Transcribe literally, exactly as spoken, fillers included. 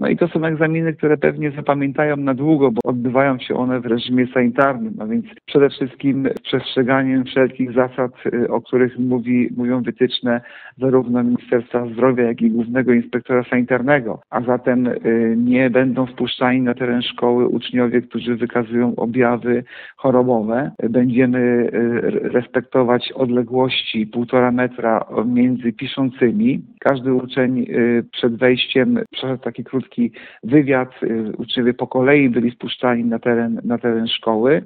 No i to są egzaminy, które pewnie zapamiętają na długo, bo odbywają się one w reżimie sanitarnym, a więc przede wszystkim przestrzeganiem wszelkich zasad, o których mówi, mówią wytyczne zarówno Ministerstwa Zdrowia, jak i Głównego Inspektora Sanitarnego. A zatem nie będą wpuszczani na teren szkoły uczniowie, którzy wykazują objawy chorobowe. Będziemy respektować odległości półtora metra między piszącymi. Każdy uczeń przed wejściem przeszedł taki krótki wywiad. Uczniowie po kolei byli wpuszczani na teren, na teren szkoły.